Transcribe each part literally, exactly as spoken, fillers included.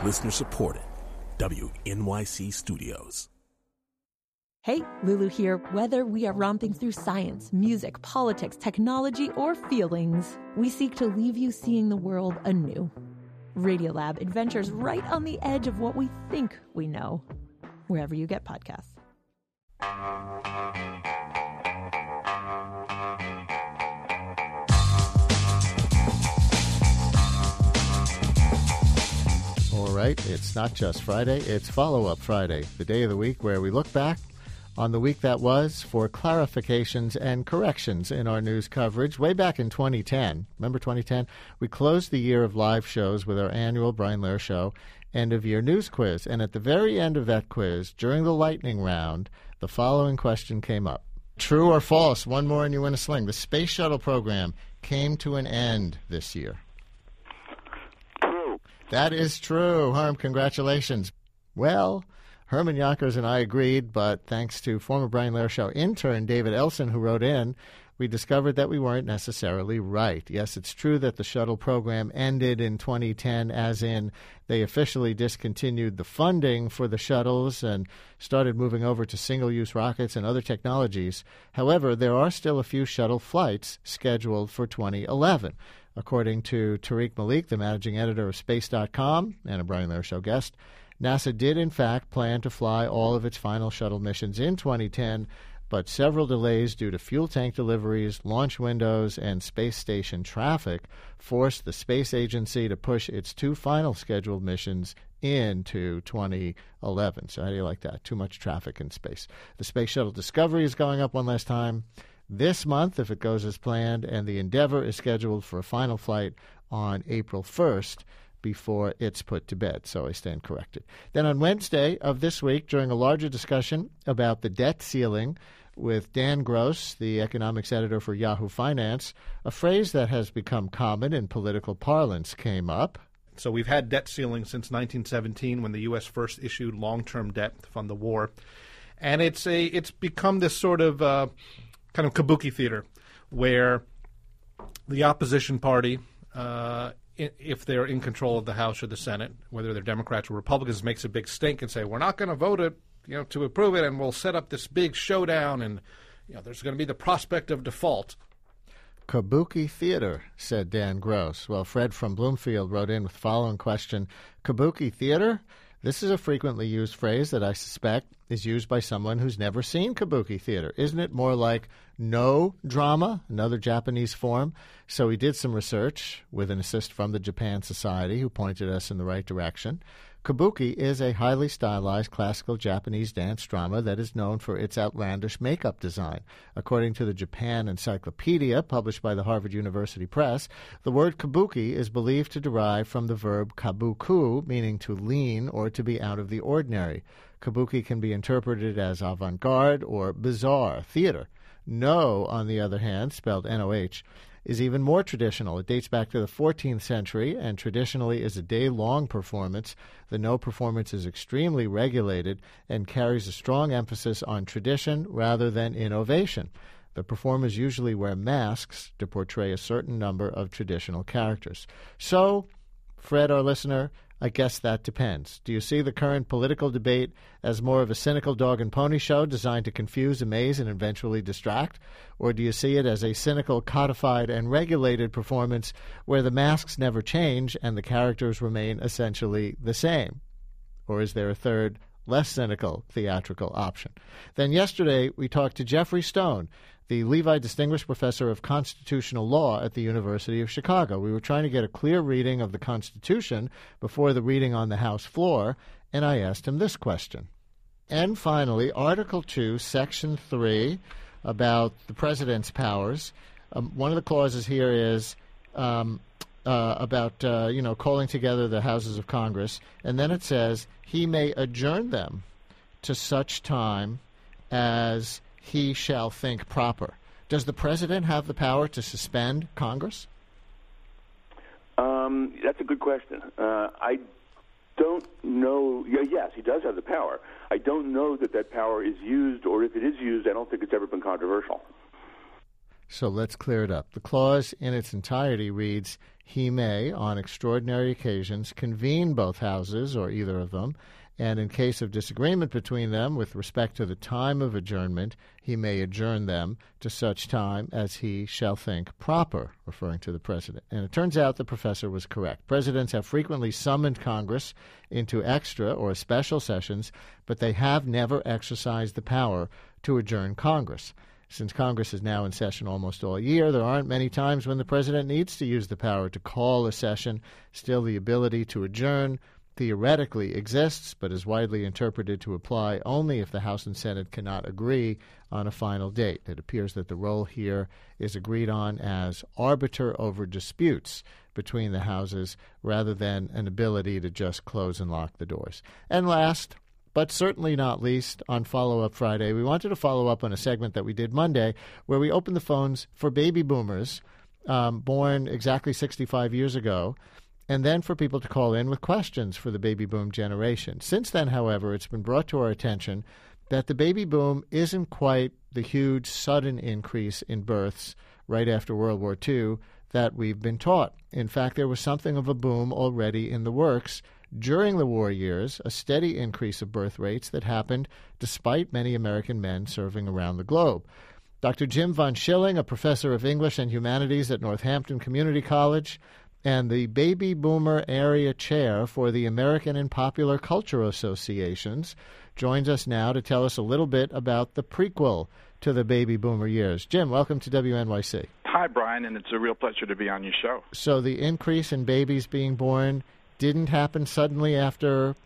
Listener supported. W N Y C Studios. Hey, Lulu here. Whether we are romping through science, music, politics, technology, or feelings, we seek to leave you seeing the world anew. Radiolab adventures right on the edge of what we think we know, wherever you get podcasts. All right, it's not just Friday, it's Follow-Up Friday, the day of the week where we look back on the week that was for clarifications and corrections in our news coverage. Way back in twenty ten, remember twenty ten? We closed the year of live shows with our annual Brian Lehrer Show end-of-year news quiz. And at the very end of that quiz, during the lightning round, the following question came up. True or false? One more and you win a sling. The Space Shuttle program came to an end this year. True. That is true. Herm, congratulations. Well, Herman Yonkers and I agreed, but thanks to former Brian Lehrer Show intern David Elson, who wrote in, we discovered that we weren't necessarily right. Yes, it's true that the shuttle program ended in twenty ten, as in they officially discontinued the funding for the shuttles and started moving over to single-use rockets and other technologies. However, there are still a few shuttle flights scheduled for twenty eleven. According to Tariq Malik, the managing editor of Space dot com and a Brian Lehrer Show guest, NASA did, in fact, plan to fly all of its final shuttle missions in twenty ten, but several delays due to fuel tank deliveries, launch windows, and space station traffic forced the space agency to push its two final scheduled missions into twenty eleven. So how do you like that? Too much traffic in space. The Space Shuttle Discovery is going up one last time this month, if it goes as planned, and the Endeavour is scheduled for a final flight on April first. Before it's put to bed, so I stand corrected. Then on Wednesday of this week, during a larger discussion about the debt ceiling with Dan Gross, the economics editor for Yahoo Finance, a phrase that has become common in political parlance came up. So we've had debt ceiling since nineteen seventeen, when the U S first issued long-term debt to fund the war. And it's a it's become this sort of uh, kind of kabuki theater where the opposition party uh if they're in control of the House or the Senate, whether they're Democrats or Republicans, makes a big stink and say, we're not going to vote it, you know, to approve it, and we'll set up this big showdown, and, you know, there's going to be the prospect of default. Kabuki theater, said Dan Gross. Well, Fred from Bloomfield wrote in with the following question. Kabuki theater? This is a frequently used phrase that I suspect is used by someone who's never seen kabuki theater. Isn't it more like no drama, another Japanese form? So we did some research with an assist from the Japan Society, who pointed us in the right direction. Kabuki is a highly stylized classical Japanese dance drama that is known for its outlandish makeup design. According to the Japan Encyclopedia, published by the Harvard University Press, the word kabuki is believed to derive from the verb kabuku, meaning to lean or to be out of the ordinary. Kabuki can be interpreted as avant-garde or bizarre theater. No, on the other hand, spelled N O H, is even more traditional. It dates back to the fourteenth century and traditionally is a day-long performance. The No performance is extremely regulated and carries a strong emphasis on tradition rather than innovation. The performers usually wear masks to portray a certain number of traditional characters. So, Fred, our listener, I guess that depends. Do you see the current political debate as more of a cynical dog and pony show designed to confuse, amaze, and eventually distract? Or do you see it as a cynical, codified, and regulated performance where the masks never change and the characters remain essentially the same? Or is there a third, less cynical theatrical option? Then yesterday we talked to Jeffrey Stone, the Levi Distinguished Professor of Constitutional Law at the University of Chicago. We were trying to get a clear reading of the Constitution before the reading on the House floor, and I asked him this question. And finally, Article two, Section three, about the President's powers. Um, one of the clauses here is um, uh, about, uh, you know, calling together the houses of Congress, and then it says he may adjourn them to such time as he shall think proper. Does the president have the power to suspend Congress? Um, that's a good question. Uh, I don't know. Yeah, yes, he does have the power. I don't know that that power is used, or if it is used, I don't think it's ever been controversial. So let's clear it up. The clause in its entirety reads, he may, on extraordinary occasions, convene both houses or either of them, and in case of disagreement between them with respect to the time of adjournment, he may adjourn them to such time as he shall think proper, referring to the president. And it turns out the professor was correct. Presidents have frequently summoned Congress into extra or special sessions, but they have never exercised the power to adjourn Congress. Since Congress is now in session almost all year, there aren't many times when the president needs to use the power to call a session. Still, the ability to adjourn theoretically exists, but is widely interpreted to apply only if the House and Senate cannot agree on a final date. It appears that the role here is agreed on as arbiter over disputes between the houses rather than an ability to just close and lock the doors. And last, but certainly not least, on Follow-Up Friday, we wanted to follow up on a segment that we did Monday where we opened the phones for baby boomers um, born exactly sixty-five years ago, and then for people to call in with questions for the baby boom generation. Since then, however, it's been brought to our attention that the baby boom isn't quite the huge sudden increase in births right after World War Two that we've been taught. In fact, there was something of a boom already in the works during the war years, a steady increase of birth rates that happened despite many American men serving around the globe. Doctor Jim von Schilling, a professor of English and Humanities at Northampton Community College, and the Baby Boomer Area Chair for the American and Popular Culture Associations, joins us now to tell us a little bit about the prequel to the Baby Boomer years. Jim, welcome to W N Y C. Hi, Brian, and it's a real pleasure to be on your show. So the increase in babies being born didn't happen suddenly after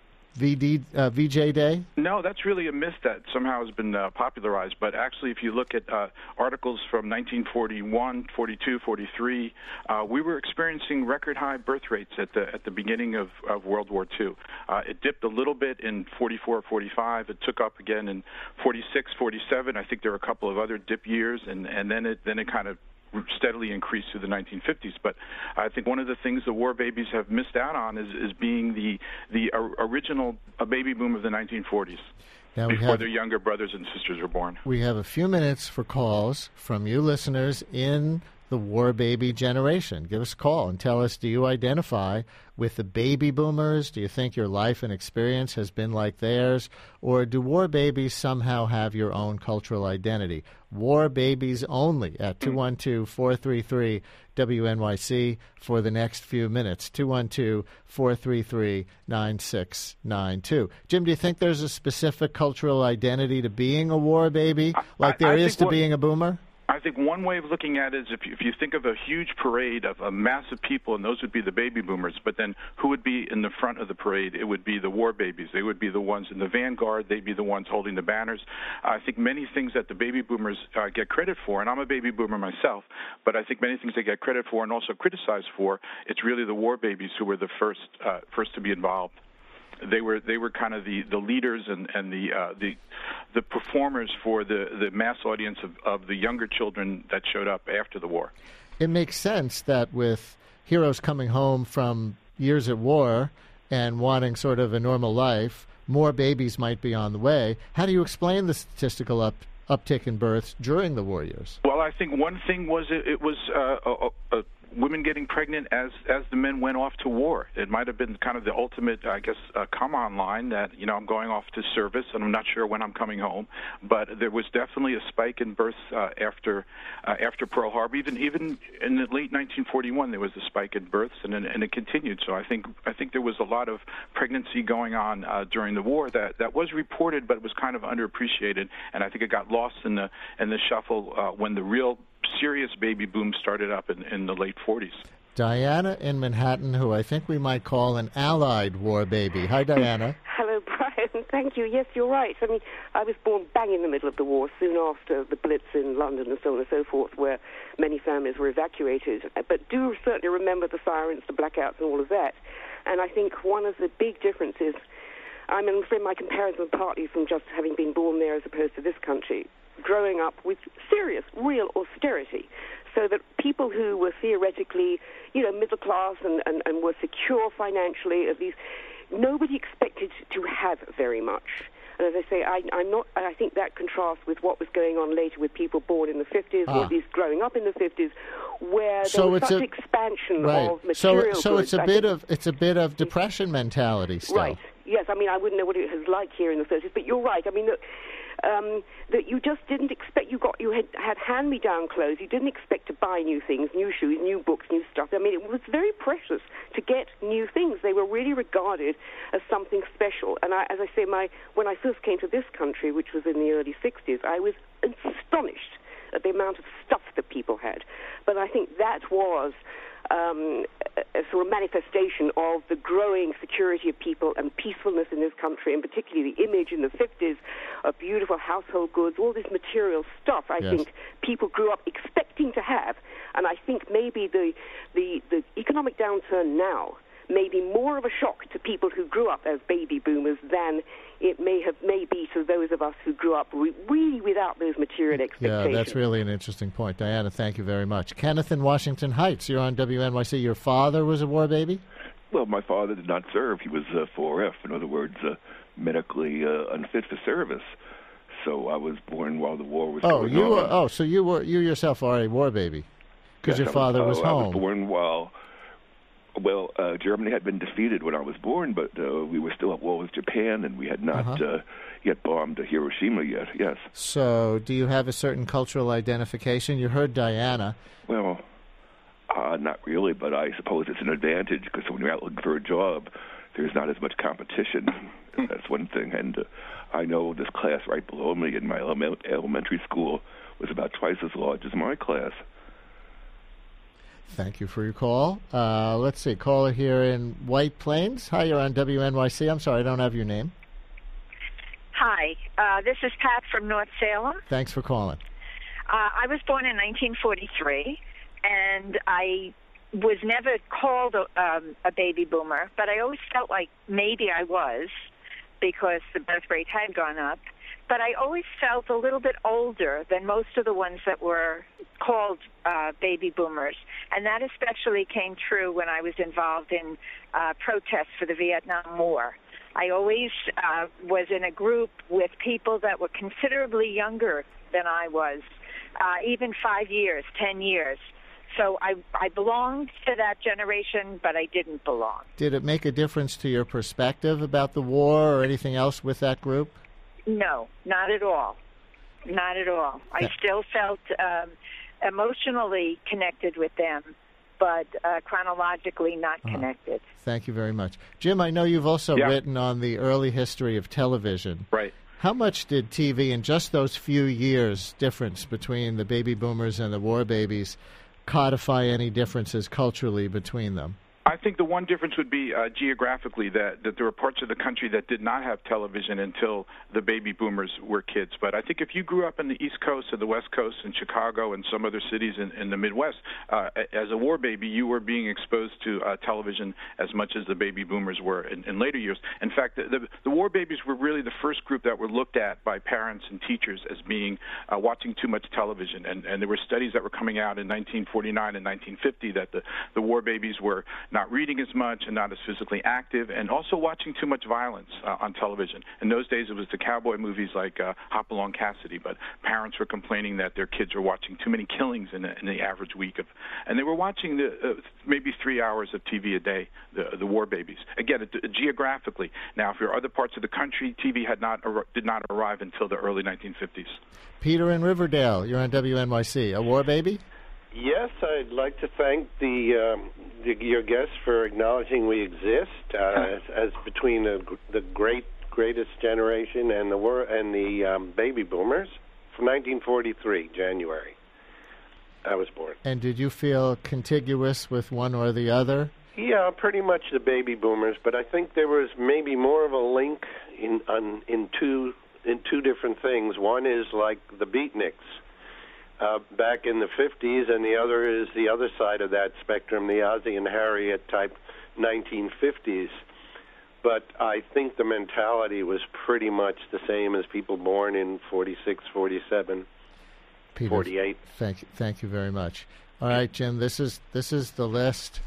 V D, uh, V J Day? No, that's really a myth that somehow has been uh, popularized. But actually, if you look at uh, articles from nineteen forty-one, forty-two, forty-three, uh, we were experiencing record-high birth rates at the at the beginning of, of World War Two. Uh, it dipped a little bit in forty-four, forty-five. It took up again in forty-six, forty-seven. I think there were a couple of other dip years, and, and then it then it kind of steadily increased through the nineteen fifties. But I think one of the things the war babies have missed out on is, is being the the original uh, baby boom of the nineteen forties, now before have, their younger brothers and sisters were born. We have a few minutes for calls from you listeners in the war baby generation. Give us a call and tell us, do you identify with the baby boomers? Do you think your life and experience has been like theirs? Or do war babies somehow have your own cultural identity? War babies only at two one two, four three three, W N Y C for the next few minutes. two one two, four three three, nine six nine two. Jim, do you think there's a specific cultural identity to being a war baby like there I, I is to what, being a boomer? I think one way of looking at it is if you, if you think of a huge parade of a massive people, and those would be the baby boomers, but then who would be in the front of the parade? It would be the war babies. They would be the ones in the vanguard. They'd be the ones holding the banners. I think many things that the baby boomers uh, get credit for, and I'm a baby boomer myself, but I think many things they get credit for and also criticized for, it's really the war babies who were the first uh, first to be involved. They were they were kind of the, the leaders and, and the uh, the the performers for the, the mass audience of, of the younger children that showed up after the war. It makes sense that with heroes coming home from years at war and wanting sort of a normal life, more babies might be on the way. How do you explain the statistical up, uptick in births during the war years? Well, I think one thing was it, it was uh, a, a women getting pregnant as as the men went off to war. It might have been kind of the ultimate, I guess, uh, come-on line that, you know, I'm going off to service and I'm not sure when I'm coming home. But there was definitely a spike in births uh, after uh, after Pearl Harbor. Even even in the late nineteen forty-one, there was a spike in births, and and it continued. So I think I think there was a lot of pregnancy going on uh, during the war that, that was reported, but it was kind of underappreciated, and I think it got lost in the in the shuffle uh, when the real serious baby boom started up in, in the late forties. Diana in Manhattan, who I think we might call an allied war baby. Hi, Diana. Hello, Brian. Thank you. Yes, you're right. I mean, I was born bang in the middle of the war, soon after the Blitz in London and so on and so forth, where many families were evacuated. But do certainly remember the sirens, the blackouts, and all of that. And I think one of the big differences, I mean, I'm afraid my comparison partly from just having been born there as opposed to this country, growing up with serious, real austerity, so that people who were theoretically, you know, middle class and, and, and were secure financially, at least, nobody expected to have very much. And as I say, I, I'm not. I think that contrasts with what was going on later with people born in the fifties, ah. or at least growing up in the fifties, where there so was it's such a, expansion right. of material So, so goods. it's a I bit think. of it's a bit of depression mentality still. Right. Yes. I mean, I wouldn't know what it was like here in the thirties, but you're right. I mean, that, um, that you just didn't expect. You got you had had hand-me-down clothes. You didn't expect to buy new things, new shoes, new books, new stuff. I mean, it was very precious to get new things. They were really regarded as something special. And I, as I say, my when I first came to this country, which was in the early sixties, I was astonished at the amount of stuff that people had. But I think that was um, a, a sort of manifestation of the growing security of people and peacefulness in this country, and particularly the image in the fifties of beautiful household goods, all this material stuff. I yes. think people grew up expecting to have, and I think maybe the, the, the economic downturn now may be more of a shock to people who grew up as baby boomers than it may have may be to those of us who grew up re- really without those material expectations. Yeah, that's really an interesting point. Diana, thank you very much. Kenneth in Washington Heights, you're on W N Y C. Your father was a war baby? Well, my father did not serve. He was uh, four F, in other words, uh, medically uh, unfit for service. So I was born while the war was oh, going you on. Were, oh, so you were you yourself are a war baby because yes, your father was, was uh, home. I was born while... Well, uh, Germany had been defeated when I was born, but uh, we were still at war with Japan, and we had not Uh-huh. uh, yet bombed Hiroshima yet, yes. So do you have a certain cultural identification? You heard Diana. Well, uh, not really, but I suppose it's an advantage, because when you're out looking for a job, there's not as much competition. That's one thing. And uh, I know this class right below me in my element- elementary school was about twice as large as my class. Thank you for your call. Uh, let's see, caller here in White Plains. Hi, you're on W N Y C. I'm sorry, I don't have your name. Hi, uh, this is Pat from North Salem. Thanks for calling. Uh, I was born in nineteen forty-three, and I was never called a, um, a baby boomer, but I always felt like maybe I was, because the birth rate had gone up. But I always felt a little bit older than most of the ones that were called uh, baby boomers. And that especially came true when I was involved in uh, protests for the Vietnam War. I always uh, was in a group with people that were considerably younger than I was, uh, even five years, ten years. So I, I belonged to that generation, but I didn't belong. Did it make a difference to your perspective about the war or anything else with that group? No, not at all. Not at all. I still felt um, emotionally connected with them, but uh, chronologically not uh-huh. connected. Thank you very much. Jim, I know you've also yeah. written on the early history of television. Right. How much did T V in just those few years difference between the baby boomers and the war babies codify any differences culturally between them? I think the one difference would be uh, geographically, that, that there were parts of the country that did not have television until the baby boomers were kids. But I think if you grew up in the East Coast or the West Coast in Chicago and some other cities in, in the Midwest, uh, as a war baby, you were being exposed to uh, television as much as the baby boomers were in, in later years. In fact, the, the, the war babies were really the first group that were looked at by parents and teachers as being uh, watching too much television. And, and there were studies that were coming out in nineteen forty-nine and nineteen fifty that the, the war babies were not reading as much and not as physically active, and also watching too much violence uh, on television. In those days, it was the cowboy movies like uh, Hopalong Cassidy, but parents were complaining that their kids were watching too many killings in, a, in the average week of, and they were watching the, uh, maybe three hours of T V a day. The, the war babies. Again, it, uh, geographically. Now, if you're other parts of the country, T V had not ar- did not arrive until the early nineteen fifties. Peter in Riverdale, you're on W N Y C. A war baby? Yes, I'd like to thank the, um, the your guests for acknowledging we exist uh, as, as between the, the great greatest generation and the war and the um, baby boomers. From nineteen forty-three, January, I was born. And did you feel contiguous with one or the other? Yeah, pretty much the baby boomers, but I think there was maybe more of a link in on, in two in two different things. One is like the beatniks. Uh, back in the fifties, and the other is the other side of that spectrum, the Ozzie and Harriet type nineteen fifties. But I think the mentality was pretty much the same as people born in forty-six, forty-seven, Peter, forty-eight. Thank you, thank you very much. All right, Jim, this is this is the list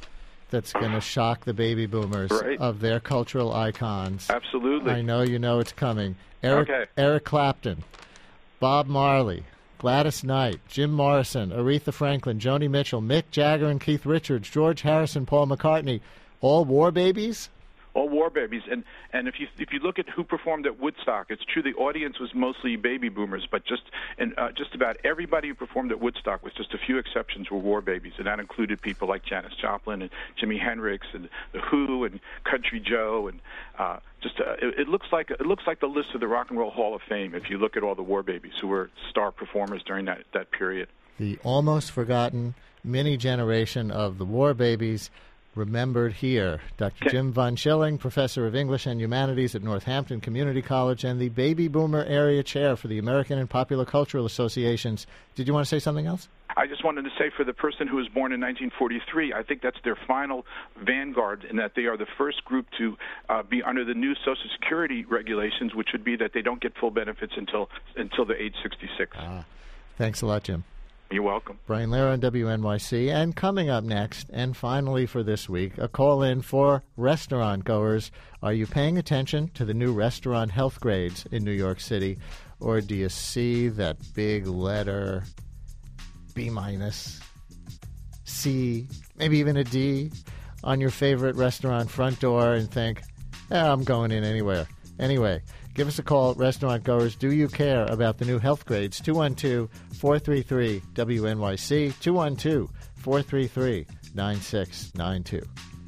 that's going to shock the baby boomers Right. of their cultural icons. Absolutely. I know you know it's coming. Eric, Okay. Eric Clapton, Bob Marley, Gladys Knight, Jim Morrison, Aretha Franklin, Joni Mitchell, Mick Jagger and Keith Richards, George Harrison, Paul McCartney, all war babies? All war babies, and and if you if you look at who performed at Woodstock, it's true the audience was mostly baby boomers, but just and uh, just about everybody who performed at Woodstock, with just a few exceptions, were war babies, and that included people like Janis Joplin and Jimi Hendrix and the Who and Country Joe, and uh, just uh, it, it looks like it looks like the list of the Rock and Roll Hall of Fame if you look at all the war babies who were star performers during that that period. The almost forgotten mini generation of the war babies. Remembered here. Doctor Jim Von Schilling, Professor of English and Humanities at Northampton Community College and the Baby Boomer Area Chair for the American and Popular Cultural Associations. Did you want to say something else? I just wanted to say for the person who was born in nineteen forty-three, I think that's their final vanguard in that they are the first group to uh, be under the new Social Security regulations, which would be that they don't get full benefits until until the age sixty-six. Ah, thanks a lot, Jim. You're welcome. Brian Lehrer on W N Y C. And coming up next, and finally for this week, a call-in for restaurant goers. Are you paying attention to the new restaurant health grades in New York City? Or do you see that big letter B minus, C, maybe even a D on your favorite restaurant front door and think, eh, I'm going in anywhere. Anyway, give us a call, restaurant goers. Do you care about the new health grades? two one two, four three three, W N Y C, two one two, four three three, nine six nine two.